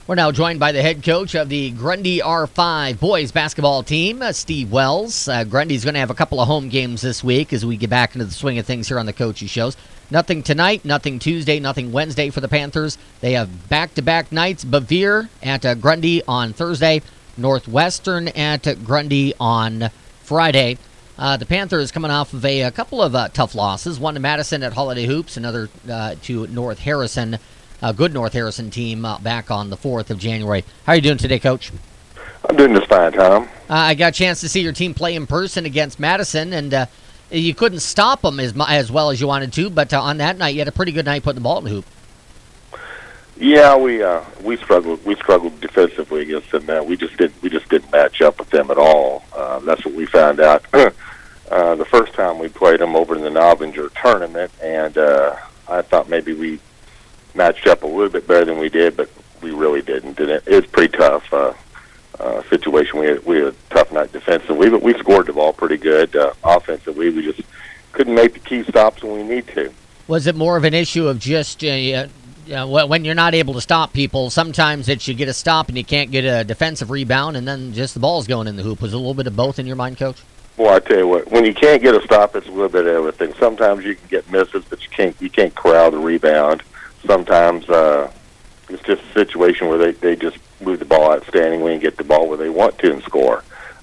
We're now joined by the head coach of the Grundy R5 boys basketball team, Steve Wells. Grundy's going to have a couple of home games this week as we get back into the swing of things here on the Coaches Shows. Nothing tonight, nothing Tuesday, nothing Wednesday for the Panthers. They have back-to-back nights. Bevier at Grundy on Thursday, Northwestern at Grundy on Friday. The Panthers coming off of a couple of tough losses. One to Madison at Holiday Hoops, another to North Harrison. A good North Harrison team back on the 4th of January. How are you doing today, Coach? I'm doing just fine, Tom. I got a chance to see your team play in person against Madison, and you couldn't stop them as well as you wanted to, but on that night, you had a pretty good night putting the ball in the hoop. Yeah, we struggled. We struggled defensively against them. We just didn't match up with them at all. That's what we found out the first time we played them over in the Novinger tournament, and I thought maybe we matched up a little bit better than we did, but we really didn't. And it was a pretty tough situation. We had a tough night defensively, but we scored the ball pretty good. Offensively, we just couldn't make the key stops when we need to. Was it more of an issue of just when you're not able to stop people, sometimes it's you get a stop and you can't get a defensive rebound, and then just the ball's going in the hoop? Was it a little bit of both in your mind, Coach? Well, I tell you what, when you can't get a stop, it's a little bit of everything. Sometimes you can get misses, but you can't corral the rebound. Sometimes it's just a situation where they just move the ball outstandingly and get the ball where they want to and score.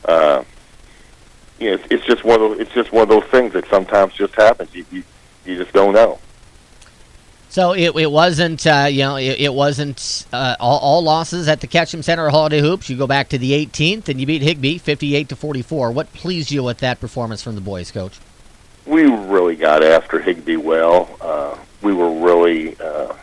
It's just one of those things that sometimes just happens. You just don't know. So it wasn't it wasn't all losses at the Ketchum Center or Holiday Hoops. You go back to the 18th and you beat Higbee 58-44. What pleased you with that performance from the boys, Coach? We really got after Higbee well. We were really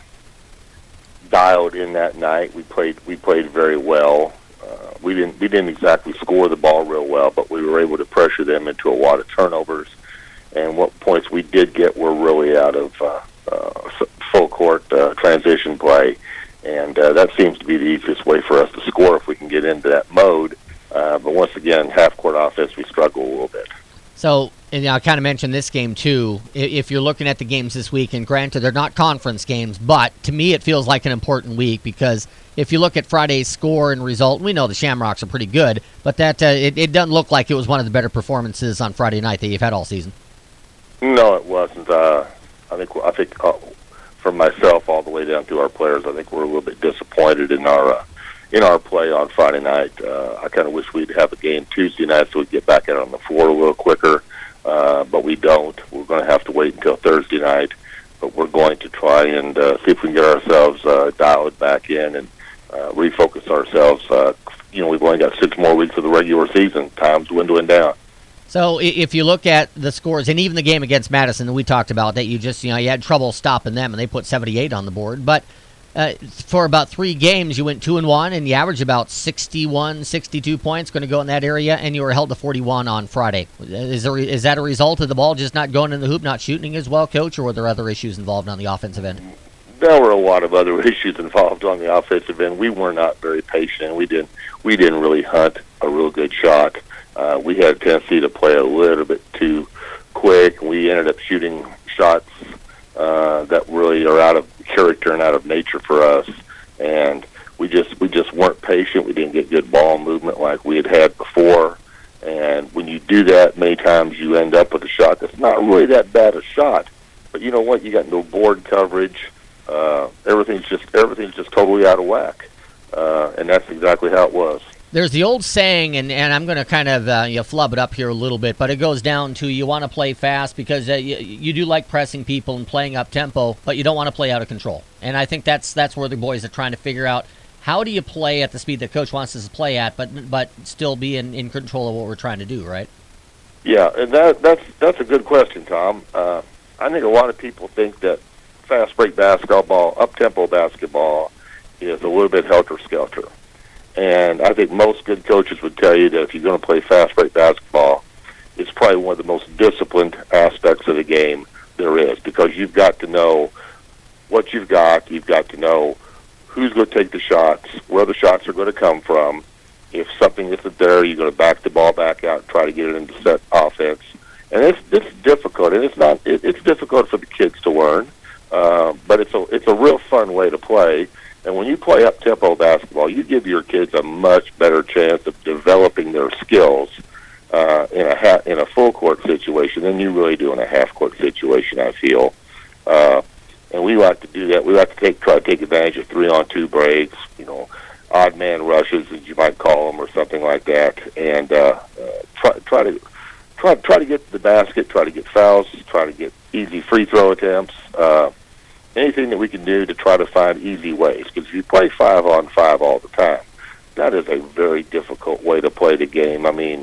dialed in that night. We played very well. We didn't exactly score the ball real well, but we were able to pressure them into a lot of turnovers. And what points we did get were really out of full court transition play, and that seems to be the easiest way for us to score if we can get into that mode. But once again, half court offense, we struggle a little bit. So, and I kind of mentioned this game too. If you're looking at the games this week, and granted they're not conference games, but to me it feels like an important week because if you look at Friday's score and result, we know the Shamrocks are pretty good, but that it doesn't look like it was one of the better performances on Friday night that you've had all season. No, it wasn't. I think from myself all the way down to our players, I think we're a little bit disappointed in our play on Friday night. I kind of wish we'd have a game Tuesday night so we'd get back out on the floor a little quicker, but we don't. We're going to have to wait until Thursday night, but we're going to try and see if we can get ourselves dialed back in and refocus ourselves. We've only got 6 more weeks of the regular season. Time's dwindling down. So if you look at the scores, and even the game against Madison that we talked about, that you had trouble stopping them, and they put 78 on the board. But for about 3 games, you went 2-1, and you averaged about 61, 62 points, going to go in that area, and you were held to 41 on Friday. Is that a result of the ball just not going in the hoop, not shooting as well, Coach, or were there other issues involved on the offensive end? There were a lot of other issues involved on the offensive end. We were not very patient. We didn't really hunt a real good shot. We had a tendency to play a little bit too quick. We ended up shooting shots that really are out of character and out of nature for us, and we just weren't patient. We didn't get good ball movement like we had before, and when you do that, many times you end up with a shot that's not really that bad a shot. But you know what? You got no board coverage. Everything's just totally out of whack, and that's exactly how it was. There's the old saying, and I'm going to kind of flub it up here a little bit, but it goes down to you want to play fast because you do like pressing people and playing up tempo, but you don't want to play out of control. And I think that's where the boys are trying to figure out how do you play at the speed that Coach wants us to play at, but still be in control of what we're trying to do, right? Yeah, and that's a good question, Tom. I think a lot of people think that fast break basketball, up tempo basketball, is a little bit helter-skelter. And I think most good coaches would tell you that if you're going to play fast break basketball, it's probably one of the most disciplined aspects of the game there is, because you've got to know what you've got. You've got to know who's going to take the shots, where the shots are going to come from. If something isn't there, you're going to back the ball back out and try to get it into set offense. And it's difficult, and it's difficult for the kids to learn, but it's a real fun way to play. And when you play up-tempo basketball, you give your kids a much better chance of developing their skills in a full-court situation than you really do in a half-court situation, I feel. And we like to do that. We like to try to take advantage of 3-on-2 breaks, odd man rushes, as you might call them, or something like that, and try to get to the basket, try to get fouls, try to get easy free throw attempts. Anything that we can do to try to find easy ways. Because if you play 5-on-5 all the time, that is a very difficult way to play the game. I mean,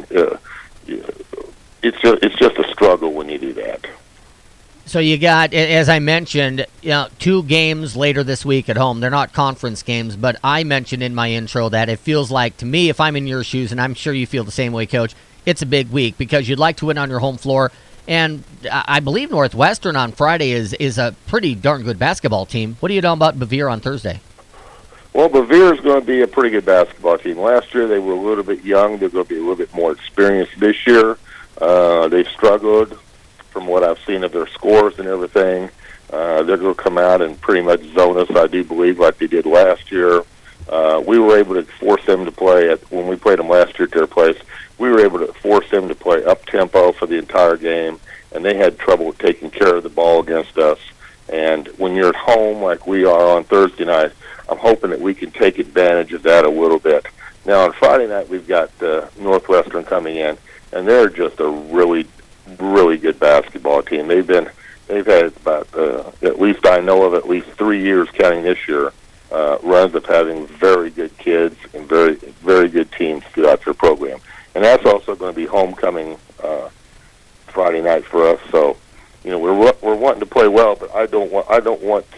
it's just a struggle when you do that. So you got, as I mentioned, 2 games later this week at home. They're not conference games, but I mentioned in my intro that it feels like, to me, if I'm in your shoes, and I'm sure you feel the same way, Coach, it's a big week because you'd like to win on your home floor. And I believe Northwestern on Friday is a pretty darn good basketball team. What do you know about Bevier on Thursday? Well, Bevier is going to be a pretty good basketball team. Last year they were a little bit young. They're going to be a little bit more experienced this year. They've struggled from what I've seen of their scores and everything. They're going to come out and pretty much zone us, I do believe, like they did last year. We were able to force them to play when we played them last year at their place. We were able to force them to play up-tempo for the entire game, and they had trouble taking care of the ball against us. And when you're at home like we are on Thursday night, I'm hoping that we can take advantage of that a little bit. Now, on Friday night, we've got Northwestern coming in, and they're just a really, really good basketball team. They've had about, at least I know of, at least 3 years, counting this year, runs of having very good kids and very, very good teams throughout their program. And that's also going to be homecoming Friday night for us. So, we're wanting to play well, but I don't want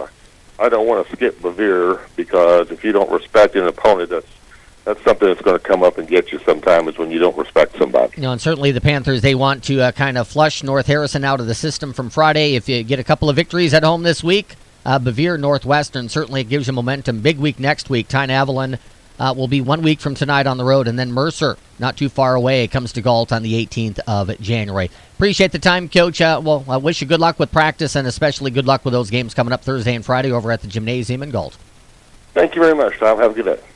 to skip Bevier, because if you don't respect an opponent, that's something that's going to come up and get you sometimes when you don't respect somebody. And certainly the Panthers, they want to kind of flush North Harrison out of the system from Friday. If you get a couple of victories at home this week, Bevier, Northwestern, certainly it gives you momentum. Big week next week. Tyne Avalon will be 1 week from tonight on the road, and then Mercer, not too far away, comes to Galt on the 18th of January. Appreciate the time, Coach. I wish you good luck with practice, and especially good luck with those games coming up Thursday and Friday over at the Gymnasium in Galt. Thank you very much, Tom. Have a good day.